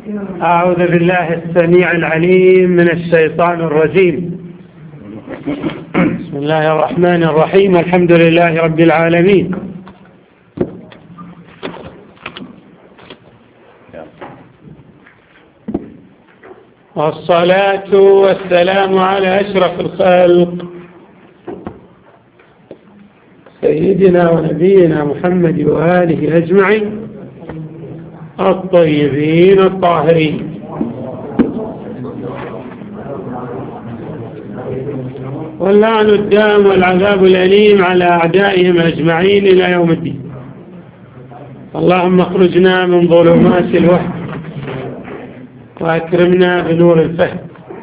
أعوذ بالله السميع العليم من الشيطان الرجيم. بسم الله الرحمن الرحيم. الحمد لله رب العالمين، والصلاة والسلام على أشرف الخلق سيدنا ونبينا محمد وآله أجمعين الطيبين الطاهرين، واللعن الدام والعذاب الأليم على أعدائهم أجمعين إلى يوم الدين. اللهم اخرجنا من ظلمات الوهم وأكرمنا بنور الفهم.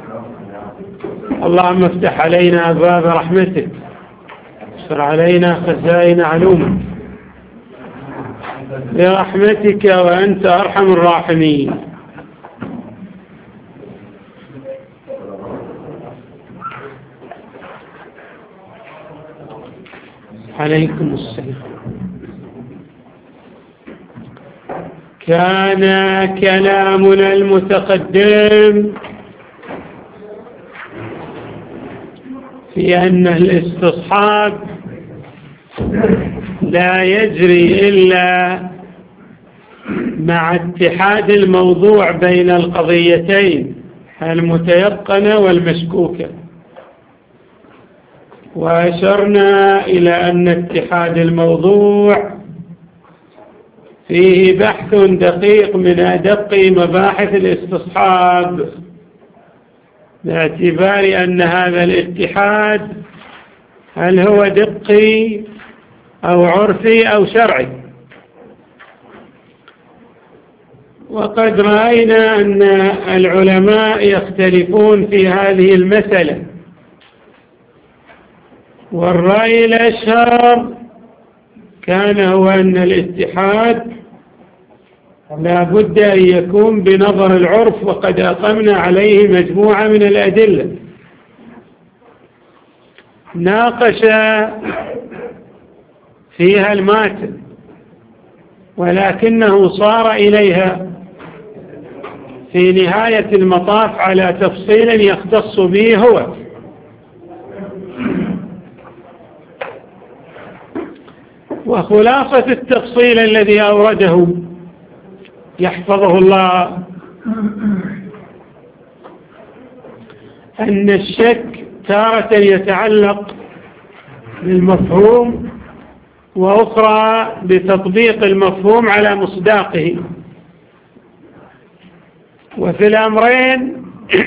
اللهم افتح علينا أبواب رحمتك، واستر علينا خزائن علومك برحمتك وأنت أرحم الراحمين. عليكم السلام. كان كلامنا المتقدم في أن الاستصحاب لا يجري إلا مع اتحاد الموضوع بين القضيتين المتيقنة والمشكوكة، وأشرنا إلى أن اتحاد الموضوع فيه بحث دقيق من أدق مباحث الاستصحاب، باعتبار أن هذا الاتحاد هل هو دقي أو عرفي أو شرعي. وقد رأينا أن العلماء يختلفون في هذه المسألة، والرأي الأشهر كان هو أن الاتحاد لا بد أن يكون بنظر العرف، وقد أقمنا عليه مجموعة من الأدلة ناقش فيها الماتن، ولكنه صار إليها في نهاية المطاف على تفصيل يختص به هو. وخلاصة التفصيل الذي أورده يحفظه الله أن الشك تارة يتعلق بالمفهوم، وأخرى بتطبيق المفهوم على مصداقه، وفي الأمرين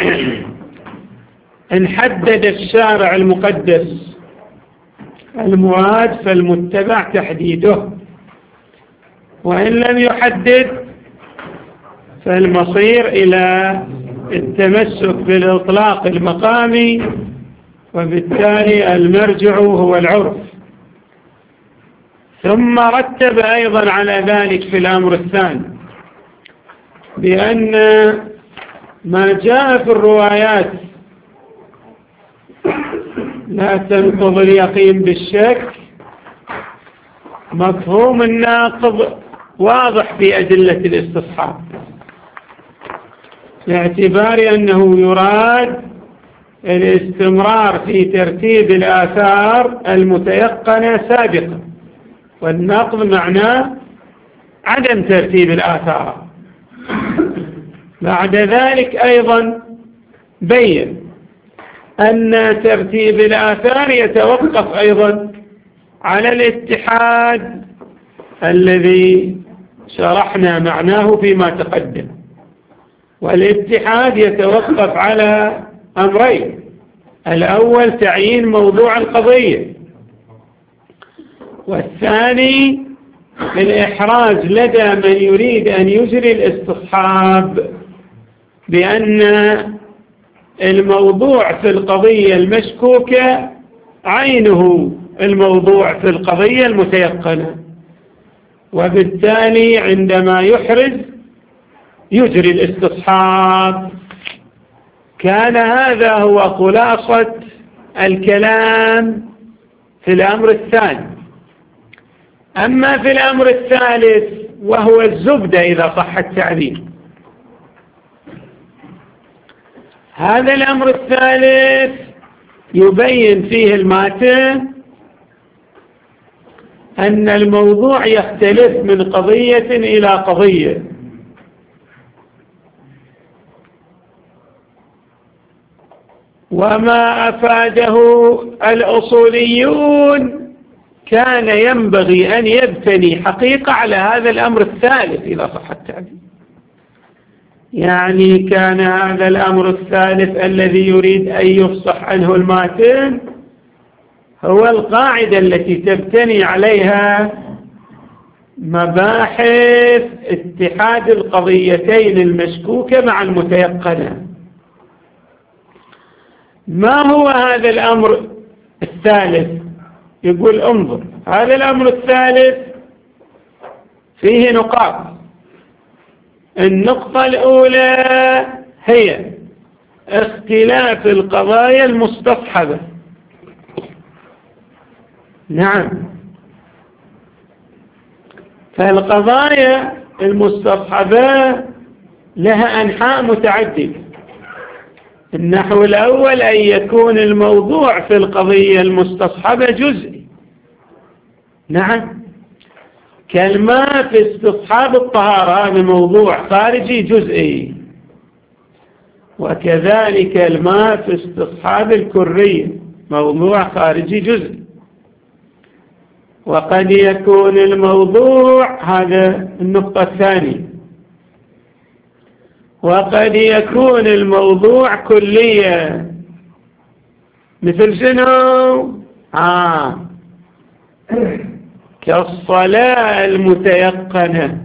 إن حدد الشارع المقدس المراد فالمتبع تحديده، وإن لم يحدد فالمصير إلى التمسك بالإطلاق المقامي، وبالتالي المرجع هو العرف. ثم رتب أيضا على ذلك في الأمر الثاني بأن ما جاء في الروايات لا تنقض اليقين بالشك، مفهوم الناقض واضح في أدلة الاستصحاب، باعتبار أنه يراد الاستمرار في ترتيب الآثار المتيقنة سابقا، والنقض معناه عدم ترتيب الآثار. بعد ذلك أيضا بين أن ترتيب الآثار يتوقف أيضا على الاتحاد الذي شرحنا معناه فيما تقدم، والاتحاد يتوقف على أمرين: الأول تعيين موضوع القضية، والثاني الإحراز لدى من يريد أن يجري الاستصحاب بأن الموضوع في القضية المشكوكة عينه الموضوع في القضية المتيقنة، وبالتالي عندما يحرز يجري الاستصحاب. كان هذا هو خلاصة الكلام في الأمر الثاني. أما في الأمر الثالث وهو الزبدة إذا صح التعبير، هذا الأمر الثالث يبين فيه الماتن أن الموضوع يختلف من قضية إلى قضية. وما أفاده الأصوليون كان ينبغي أن يبتني حقيقة على هذا الأمر الثالث إذا صح التعبير. يعني كان هذا الأمر الثالث الذي يريد أن يفصح عنه الماتن هو القاعدة التي تبتني عليها مباحث اتحاد القضيتين المشكوكة مع المتيقنة. ما هو هذا الأمر الثالث؟ يقول انظر، هذا الأمر الثالث فيه نقاط. النقطة الأولى هي اختلاف القضايا المستصحبة. نعم، فالقضايا المستصحبة لها أنحاء متعددة. النحو الأول أن يكون الموضوع في القضية المستصحبة جزئي. نعم، كالماء في استصحاب الطهارة هذا موضوع خارجي جزئي، وكذلك الماء في استصحاب الكرية موضوع خارجي جزئي. وقد يكون الموضوع، هذا النقطة الثانية، وقد يكون الموضوع كلية. مثل شنو؟ كالصلاة المتيقنة.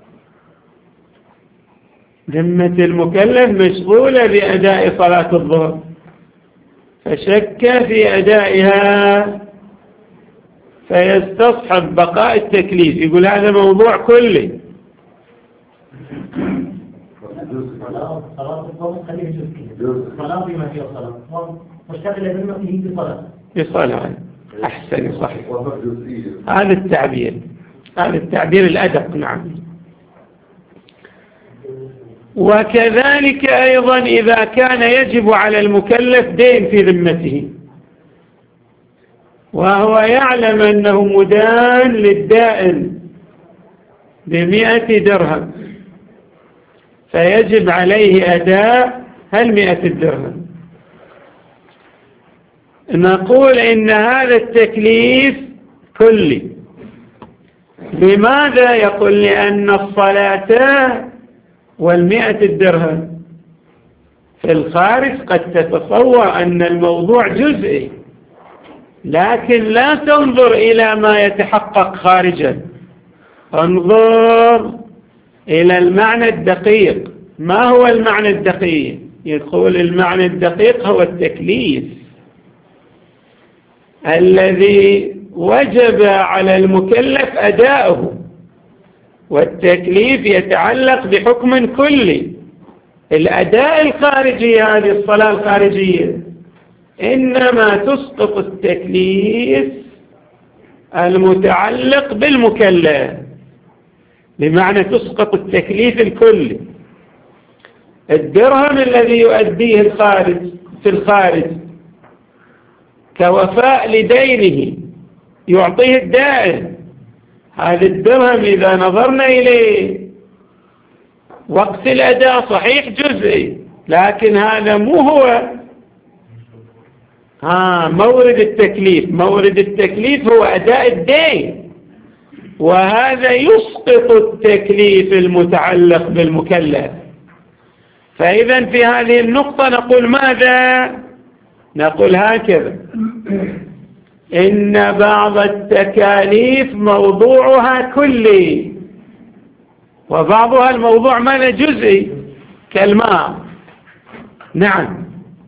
ذمة المكلف مشغولة بأداء صلاة الظهر فشك في أدائها فيستصحب بقاء التكليف، يقول هذا موضوع كلي. صلاة الظهر خليه جزء، صلاة بما فيها صلاة مشتغلة بالمسيح بصلاة. أحسن، صحيح، هذا التعبير، هذا التعبير الأدق. نعم. وكذلك أيضا إذا كان يجب على المكلف دين في ذمته وهو يعلم أنه مدان للدائن ب100 درهم فيجب عليه أداء 100 الدرهم، نقول إن هذا التكليف كلي. لماذا؟ يقول لأن الصلاة وال100 الدرهم في الخارج قد تتصور أن الموضوع جزئي، لكن لا تنظر إلى ما يتحقق خارجا، انظر إلى المعنى الدقيق. ما هو المعنى الدقيق؟ يقول المعنى الدقيق هو التكليف الذي وجب على المكلف أداؤه، والتكليف يتعلق بحكم كلي. الأداء الخارجي، هذه الصلاة الخارجية، إنما تسقط التكليف المتعلق بالمكلف، بمعنى تسقط التكليف الكلي. الدرهم الذي يؤديه في الخارج كوفاء لدينه يعطيه الدائن، هذا الدرهم إذا نظرنا إليه وقت الأداء صحيح جزئي، لكن هذا مو هو مورد التكليف. مورد التكليف هو أداء الدين، وهذا يسقط التكليف المتعلق بالمكلف. فإذا في هذه النقطة نقول ماذا؟ نقول هكذا: إن بعض التكاليف موضوعها كلي، وبعضها الموضوع ماذا؟ جزئي، كالماء. نعم.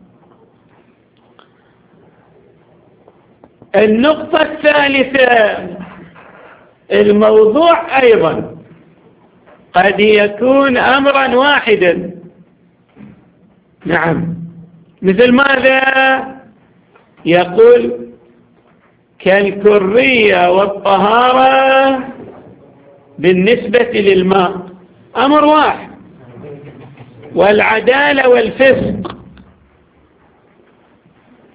النقطة الثالثة: الموضوع أيضا قد يكون أمرا واحدا. نعم. مثل ماذا؟ يقول كالكرية والطهارة بالنسبة للماء أمر واحد، والعدالة والفسق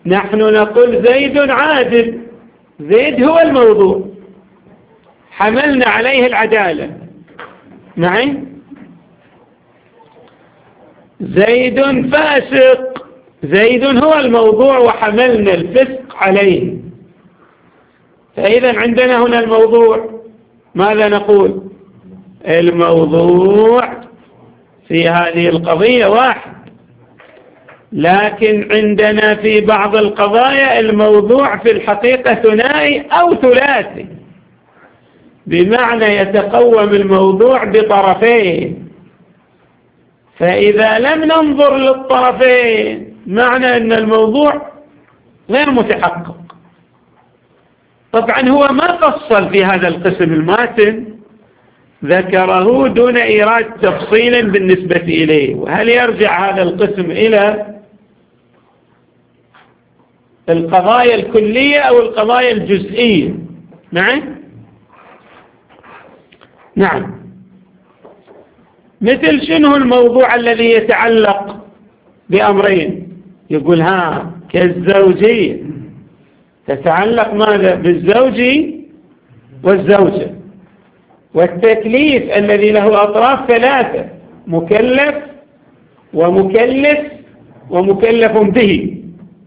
نحن نقول زيد عادل، زيد هو الموضوع، حملنا عليه العدالة. معي؟ زيد فاسق، زيد هو الموضوع وحملنا الفسق عليه. فإذا عندنا هنا الموضوع، ماذا نقول؟ الموضوع في هذه القضية واحد، لكن عندنا في بعض القضايا الموضوع في الحقيقة ثنائي أو ثلاثي، بمعنى يتقوم الموضوع بطرفين. فإذا لم ننظر للطرفين معنى أن الموضوع غير متحقق. طبعا هو ما فصل في هذا القسم، الماتن ذكره دون إيراد تفصيل بالنسبة إليه. وهل يرجع هذا القسم إلى القضايا الكلية أو القضايا الجزئية؟ نعم. مثل شنو الموضوع الذي يتعلق بأمرين؟ يقول كالزوجية، تتعلق ماذا؟ بالزوج والزوجة. والتكليف الذي له أطراف ثلاثة: مكلف ومكلف ومكلف به.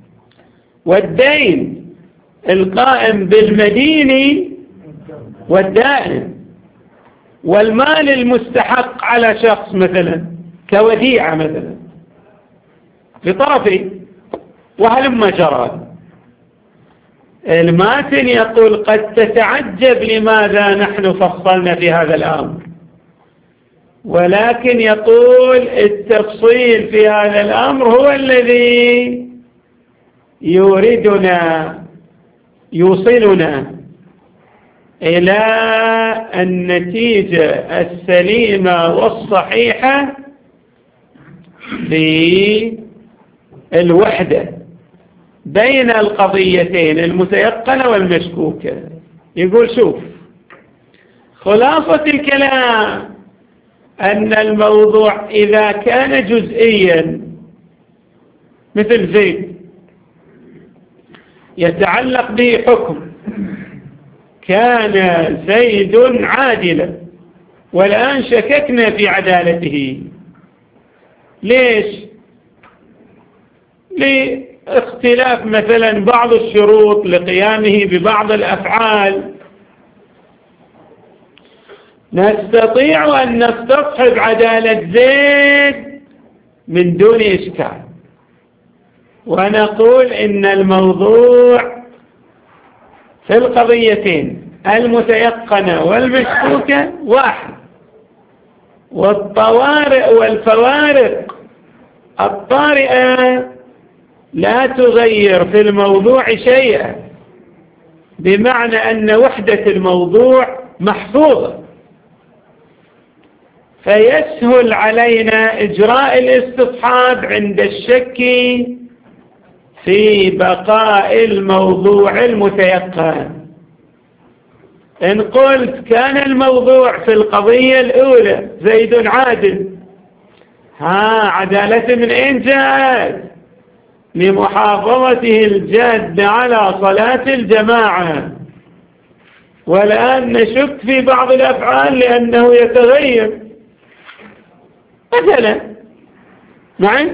والدين القائم بالمدين والدائن. والمال المستحق على شخص مثلا كوديعة مثلا بطرفه، وهلما جرى. الماتن يقول قد تتعجب لماذا نحن فصلنا في هذا الأمر، ولكن يقول التفصيل في هذا الأمر هو الذي يوصلنا إلى النتيجة السليمة والصحيحة في الوحدة بين القضيتين المتيقنة والمشكوكة. يقول شوف، خلاصة الكلام أن الموضوع إذا كان جزئيا مثل زيد يتعلق به حكم، كان زيد عادلا والآن شككنا في عدالته. ليش؟ لاختلاف مثلا بعض الشروط لقيامه ببعض الأفعال. نستطيع أن نستصحب عدالة زيد من دون إشكال، ونقول إن الموضوع في القضيتين المتيقنة والمشكوكة واحد، والطوارئ والفوارق الطارئة لا تغير في الموضوع شيئا، بمعنى أن وحدة الموضوع محفوظة، فيسهل علينا إجراء الاستصحاب عند الشك في بقاء الموضوع المتيقن. إن قلت كان الموضوع في القضية الأولى زيد عادل، عدالة من أين جاءت؟ لمحافظته الجادة على صلاة الجماعة، والآن نشك في بعض الأفعال لأنه يتغير مثلا. معي؟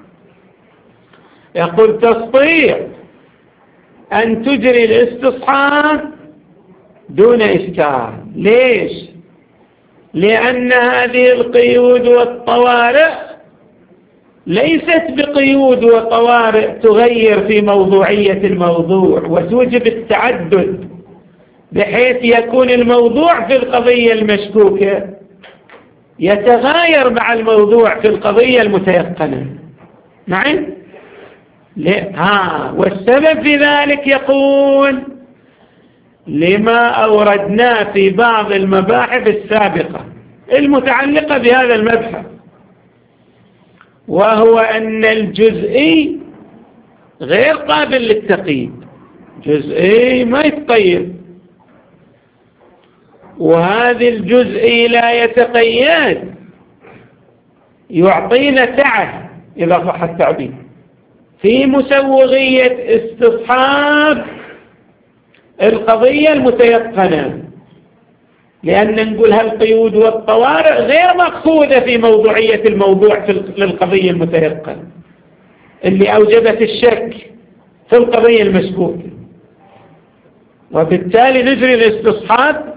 يقول تستطيع أن تجري الاستصحاب دون إشكال. ليش؟ لأن هذه القيود والطوارئ ليست بقيود وطوارئ تغير في موضوعية الموضوع وتوجب التعدد بحيث يكون الموضوع في القضية المشكوكة يتغاير مع الموضوع في القضية المتيقنة. معي؟ والسبب في ذلك يقول لما أوردناه في بعض المباحث السابقة المتعلقة بهذا المبحث، وهو أن الجزئي غير قابل للتقييد، جزئي ما يتقيد، وهذا الجزئي لا يتقيد، يعطينا سعة إذا صح التعبير، في مسوغية استصحاب القضية المتيقنة، لأن نقول هالقيود والطوارئ غير مأخوذة في موضوعية الموضوع للقضية المتيقنة اللي أوجبت الشك في القضية المشكوكة، وبالتالي نجري الاستصحاب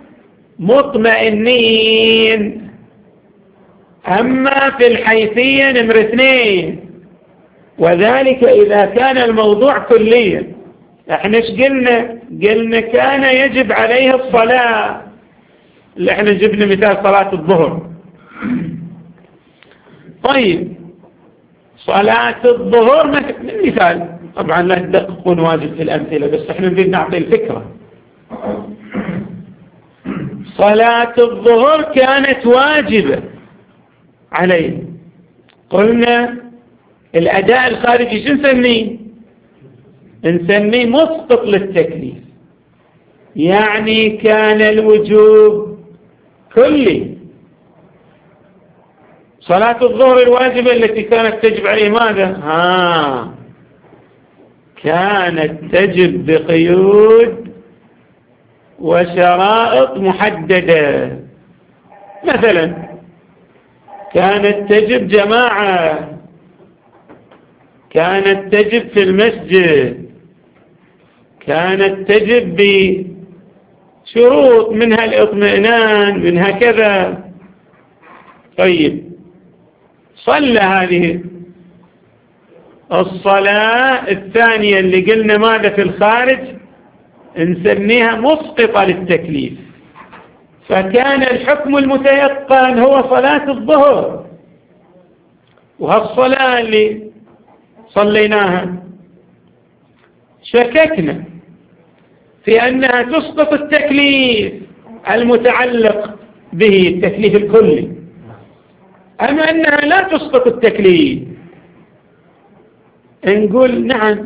مطمئنين. أما في الحيثية نمرة 2، وذلك إذا كان الموضوع كليا، احنا ايش قلنا كان يجب عليه الصلاة، اللي احنا جبنا مثال صلاة الظهر. طيب صلاة الظهر مثال، طبعا لا تدققون واجب في الأمثلة، بس احنا نريد نعطي الفكرة. صلاة الظهر كانت واجبة عليه، قلنا الأداء الخارجي شو نسميه مسقط للتكليف، يعني كان الوجوب كلي. صلاة الظهر الواجبة التي كانت تجب عليه ماذا؟ كانت تجب بقيود وشرائط محددة. مثلا كانت تجب جماعة، كانت تجب في المسجد، كانت تجب بشروط منها الاطمئنان، منها كذا. طيب صلى هذه الصلاة الثانية اللي قلنا ماذا في الخارج نسميها مسقطة للتكليف، فكان الحكم المتيقن هو صلاة الظهر. وهالصلاة اللي صليناها شككنا في أنها تسقط التكليف المتعلق به، التكليف الكلي، أما أنها لا تسقط التكليف، نقول نعم،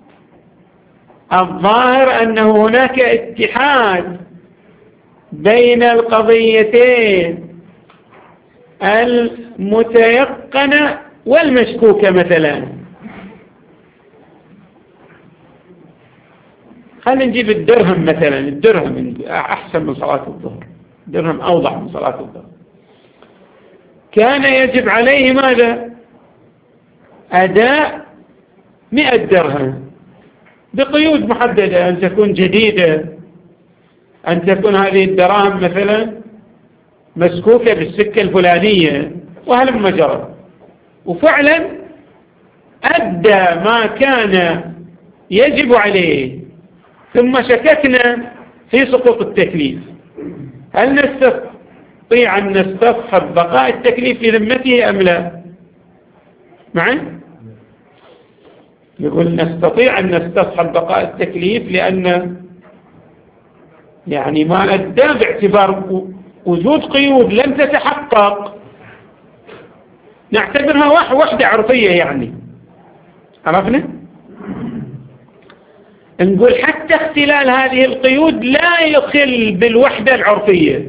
الظاهر أنه هناك اتحاد بين القضيتين المتيقنة والمشكوكة. مثلا خلينا نجيب الدرهم مثلا، الدرهم أحسن من صلاة الظهر، الدرهم أوضح من صلاة الظهر. كان يجب عليه ماذا؟ أداء 100 درهم بقيود محددة، أن تكون جديدة، أن تكون هذه الدراهم مثلا مسكوكة بالسكة الفلانية، وهلما جرى. وفعلا أدى ما كان يجب عليه، ثم شككنا في سقوط التكليف. هل نستطيع أن نستصحب بقاء التكليف في ذمته أم لا؟ معي؟ يقول نستطيع أن نستصحب بقاء التكليف، لأن يعني ما أدى باعتبار وجود قيود لم تتحقق، نعتبرها وحدة عرفية. يعني عرفنا؟ نقول حتى اختلال هذه القيود لا يخل بالوحدة العرفية،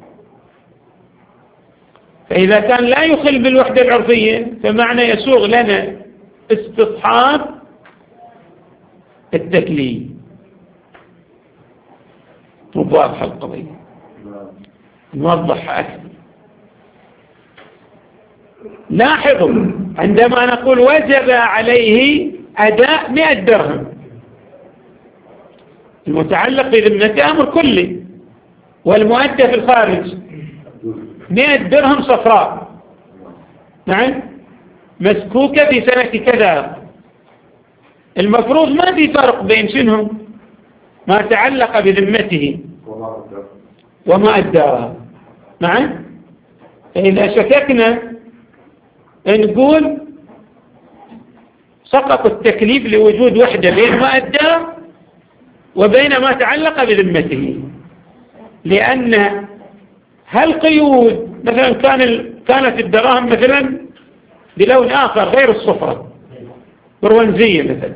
فإذا كان لا يخل بالوحدة العرفية فمعنى يسوغ لنا استصحاب التكليف. واضحة القضية، نوضحها أكثر. لاحظوا عندما نقول وجب عليه أداء 100 درهم، المتعلق بذمته أمر كلي، والمؤدى في الخارج 100 درهم صفراء، نعم، مسكوكة في سنة كذا. المفروض ما في فرق بين شنهم ما تعلق بذمته وما أداها، نعم. فإذا شككنا نقول سقط التكليف لوجود وحدة بين ما أدى وبين ما تعلق بذمته، لأن هالقيود مثلا كانت الدراهم مثلا بلون آخر غير الصفرة، برونزية مثلا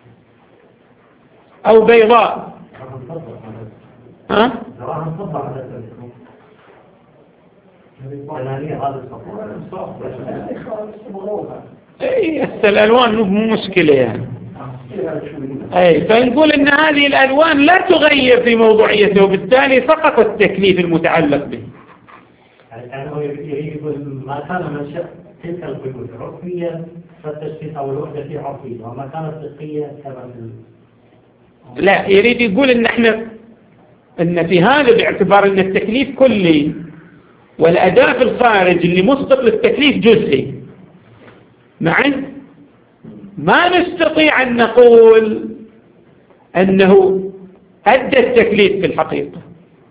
أو بيضاء، الألوان مو مشكلة يعني. فنقول إن هذه الألوان لا تغير في موضوعيته، وبالتالي سقط التكليف المتعلق به. يعني هو يقول ما كان منشأ تلك القيود عرفية فالتشخيص أو الوحدة فيه عرفية، وما كانت فقهية كما لا، يريد يقول إن في هذا باعتبار إن التكليف كلي والأداة في الخارج اللي مسبق للتكليف جزئي، معي ما نستطيع أن نقول أنه أدى التكليف في الحقيقة.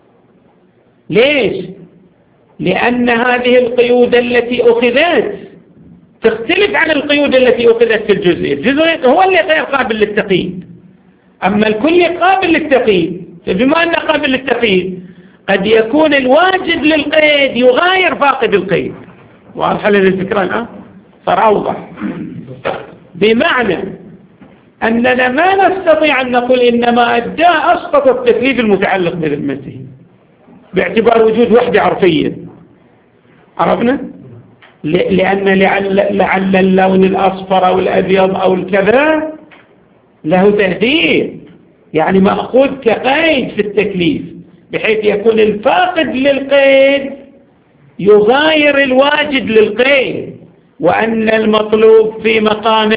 ليش؟ لأن هذه القيود التي أخذت تختلف عن القيود التي أخذت في الجزئي. الجزئي هو اللي غير قابل للتقييد، أما الكل قابل للتقييد. فبما أنه قابل للتقييد قد يكون الواجب للقيد يغاير فاقد القيد. واضح لنا الفكرة الآن؟ صار أوضح. بمعنى أننا ما نستطيع أن نقول إنما أدى أسقط التكليف المتعلق بذمته باعتبار وجود وحدة عرفية. عرفنا؟ لأن لعل اللون الأصفر أو الأبيض أو الكذا له تأثير، يعني مأخوذ كقيد في التكليف، بحيث يكون الفاقد للقيد يغاير الواجد للقيد، وأن المطلوب في مقام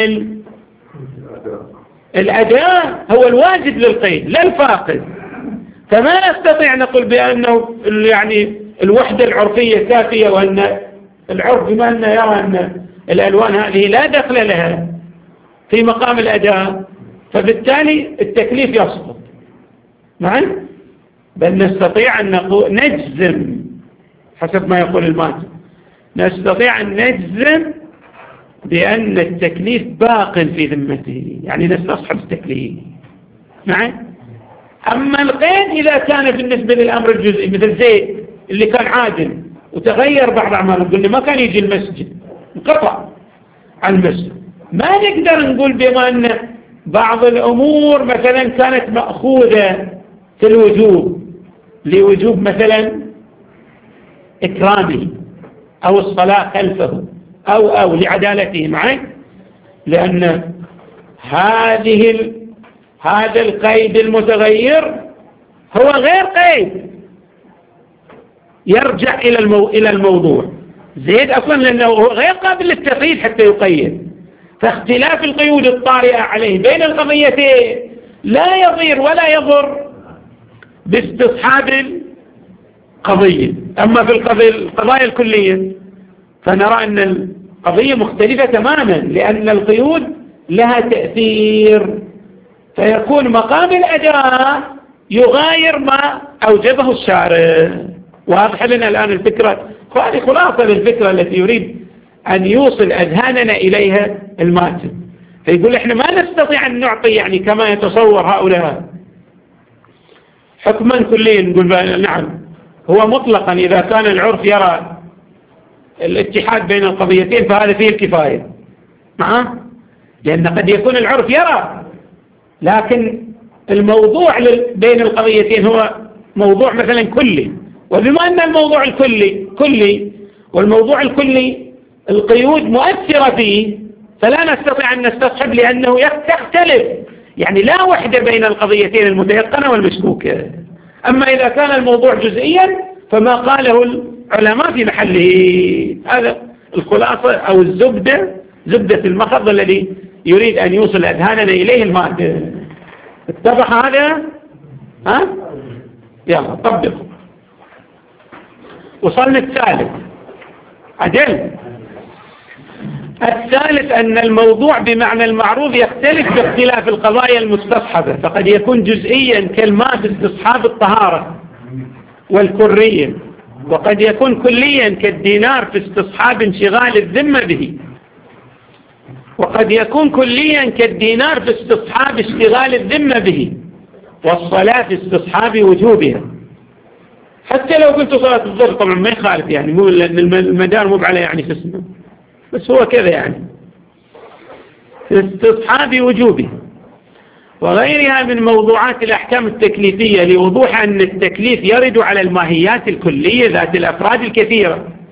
الأداء هو الواجد للقيد لا الفاقد. فما نستطيع نقول بأنه يعني الوحدة العرفية كافية، وأن العرف بما أنه يرى أن الألوان هذه لا دخل لها في مقام الأداء فبالتالي التكليف يسقط. معي؟ بل نستطيع أن نجزم حسب ما يقول الماتن، نستطيع أن نجزم بأن التكليف باق في ذمته، يعني نستصحب التكليف. معي؟ أما القيد إذا كان بالنسبة للأمر الجزئي مثل زيد اللي كان عادل وتغير بعض أعماله، قلنا ما كان يجي المسجد، انقطع عن المسجد، ما نقدر نقول بما أن بعض الأمور مثلا كانت مأخوذة في الوجوب لوجوب مثلا إكرامه أو الصلاة خلفه أو لعدالته معي، لأن هذا القيد المتغير هو غير قيد يرجع إلى الموضوع. زيد أصلا لأنه هو غير قابل للتقييد حتى يقيد، فاختلاف القيود الطارئة عليه بين القضيتين لا يضير ولا يضر باستصحاب القضية. أما في القضايا الكلية فنرى أن القضية مختلفة تماما، لأن القيود لها تأثير، فيكون مقام الأداء يغاير ما أوجبه الشارع. واضح لنا الآن الفكرة، وهذه خلاصة للفكرة التي يريد أن يوصل أذهاننا إليها الماتن. فيقول إحنا ما نستطيع أن نعطي يعني كما يتصور هؤلاء حكما كليا. نقول نعم هو مطلقا إذا كان العرف يرى الاتحاد بين القضيتين فهذا فيه الكفاية، لأن قد يكون العرف يرى لكن الموضوع بين القضيتين هو موضوع مثلا كلي، وبما أن الموضوع كلي والموضوع الكلي القيود مؤثرة فيه فلا نستطيع أن نستصحب، لأنه تختلف، يعني لا وحدة بين القضيتين المتيقنة والمشكوكة. أما إذا كان الموضوع جزئيا فما قاله العلماء في محله. هذا الخلاصة أو زبدة المخض الذي يريد أن يوصل أذهاننا إليه المادة. اتضح هذا؟ يلا طبق. وصلنا الثالث. الثالث أن الموضوع بمعنى المعروف يختلف باختلاف القضايا المستصحبة، فقد يكون جزئيا كالماء في استصحاب الطهارة والكرية، وقد يكون كليا كالدينار في استصحاب انشغال الذمة به، وقد يكون كليا كالدينار في استصحاب اشتغال الذمة به، والصلاة في استصحاب وجوبها. حتى لو قلت صلاة الظهر طبعا ما يخالف، يعني مو لأن المدار مو على يعني في اسمه، بس هو كذا يعني في استصحاب وجوبه وغيرها من موضوعات الأحكام التكليفية، لوضوح أن التكليف يرد على الماهيات الكلية ذات الأفراد الكثيرة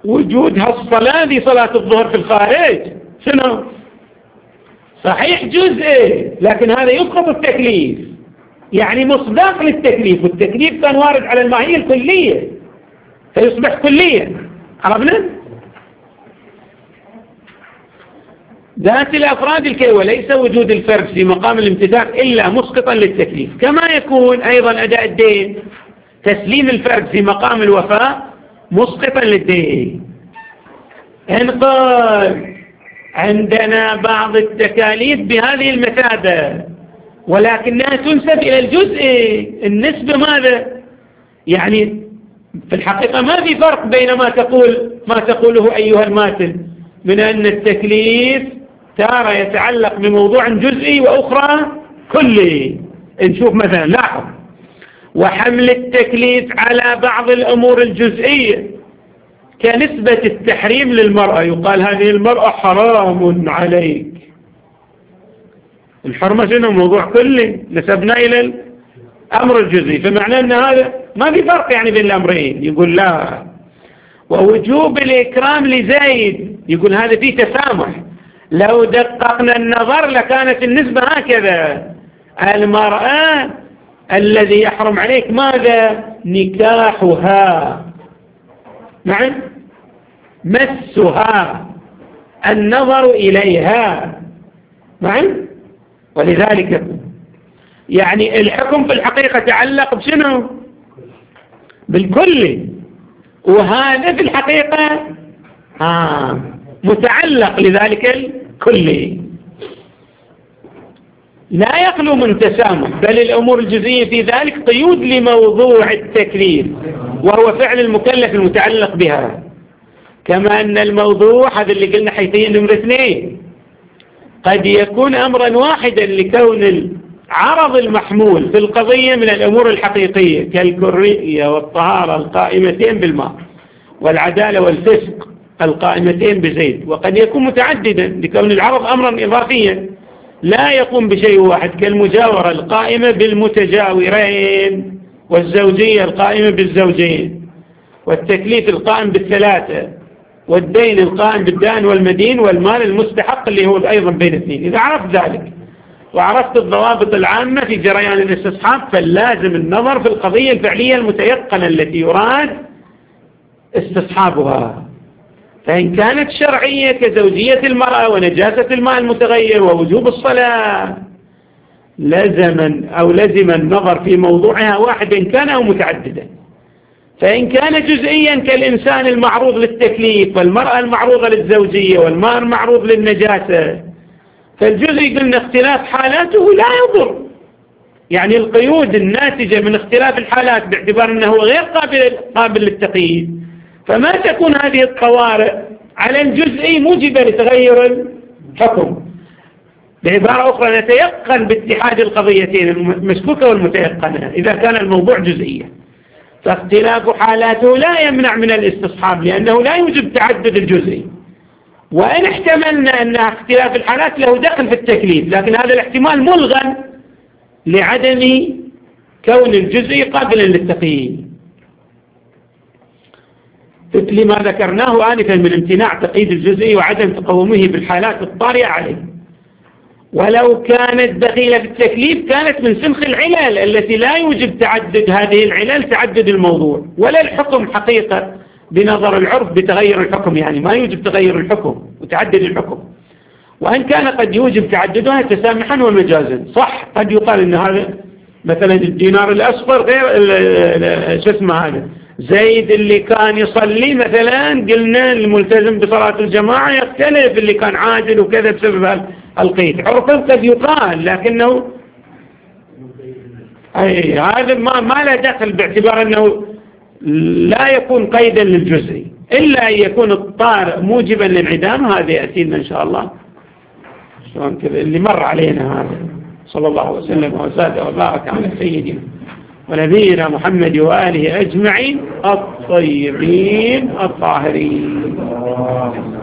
وجود هالصلاة ذي صلاة الظهر في الخارج شنو؟ صحيح جزء، لكن هذا يسقط التكليف، يعني مصداق للتكليف، والتكليف كان وارد على الماهية الكلية فيصبح كليا. عرفنا؟ ذات الأفراد الكي، وليس وجود الفرد في مقام الامتثال إلا مسقطا للتكليف، كما يكون أيضا أداء الدين تسليم الفرد في مقام الوفاء مسقطا للدين. إن قال عندنا بعض التكاليف بهذه المثابة ولكنها تنسب إلى الجزء، النسبة ماذا؟ يعني في الحقيقة ما في فرق بين ما تقوله أيها الماتن من أن التكليف تارة يتعلق بموضوع جزئي وأخرى كلي. نشوف مثلا لاحظ، وحمل التكليف على بعض الأمور الجزئية كنسبة التحريم للمرأة، يقال هذه المرأة حرام عليك. الحرمة شنو؟ موضوع كلي نسبنا إلى الأمر الجزئي، فمعنى أن هذا ما في فرق يعني بين الأمرين. يقول لا. ووجوب الإكرام لزيد، يقول هذا فيه تسامح، لو دققنا النظر لكانت النسبة هكذا، المرأة الذي يحرم عليك ماذا؟ نكاحها، نعم، مسها، النظر إليها، نعم. ولذلك يعني الحكم في الحقيقة تعلق بشنو؟ بالكل، وهذا في الحقيقة متعلق لذلك الكل، لا يخلو من تسامح، بل الأمور الجزئية في ذلك قيود لموضوع التكليف وهو فعل المكلف المتعلق بها، كما أن الموضوع هذا اللي قلنا حيثيا نمرة 2 قد يكون أمرا واحدا لكون العرض المحمول في القضية من الأمور الحقيقية كالكرية والطهارة القائمتين بالماء والعدالة والفسق القائمتين بزيد، وقد يكون متعددا لكون العرض أمرا إضافيا لا يقوم بشيء واحد كالمجاورة القائمة بالمتجاورين والزوجية القائمة بالزوجين والتكليف القائم بالثلاثة والدين القائم بالدان والمدين والمال المستحق اللي هو أيضا بين اثنين. إذا عرفت ذلك وعرفت الضوابط العامة في جريان الاستصحاب فلازم النظر في القضية الفعلية المتيقنة التي يراد استصحابها، فإن كانت شرعية كزوجية المرأة ونجاسة الماء المتغير ووجوب الصلاة لزم النظر في موضوعها واحدا كان أو متعددا. فإن كان جزئيا كالإنسان المعروض للتكليف والمرأة المعروضة للزوجية والماء المعروض للنجاسة، فالجزء قلنا اختلاف حالاته لا يضر، يعني القيود الناتجة من اختلاف الحالات باعتبار أنه غير قابل للتقييد، فما تكون هذه الطوارئ على الجزئي موجبة لتغير الحكم. بعبارة أخرى نتيقن باتحاد القضيتين المشكوكة والمتيقنة إذا كان الموضوع جزئيا، فاختلاف حالاته لا يمنع من الاستصحاب لأنه لا يوجب تعدد الجزئي، وإن احتملنا أن اختلاف الحالات له دخل في التكليف، لكن هذا الاحتمال ملغى لعدم كون الجزئي قابلا للتقييد، مثل ما ذكرناه آنفا من امتناع تقييد الجزئي وعدم تقومه بالحالات الطارئة عليه. ولو كانت دخيلة في التكليف كانت من سنخ العلل التي لا يوجب تعدد هذه العلل تعدد الموضوع، ولا الحكم حقيقة بنظر العرف بتغير الحكم، يعني ما يوجب تغير الحكم وتعدد الحكم، وإن كان قد يوجب تعددها تسامحا ومجازا. صح قد يقال إن هذا مثلا الدينار الأصفر غير شو اسمه هذا زيد اللي كان يصلي مثلا قلنا الملتزم بصلاة الجماعة يختلف اللي كان عاجل وكذا بسبب القيد، عرفا قد يقال، لكنه هذا ما له دخل باعتبار أنه لا يكون قيدا للجزء إلا أن يكون الطارئ موجبا للانعدام. هذا يأتينا إن شاء الله شلون كذا اللي مر علينا هذا. صلى الله وسلم وزاد وبارك على سيدنا ونبينا محمد وآله أجمعين الطيبين الطاهرين.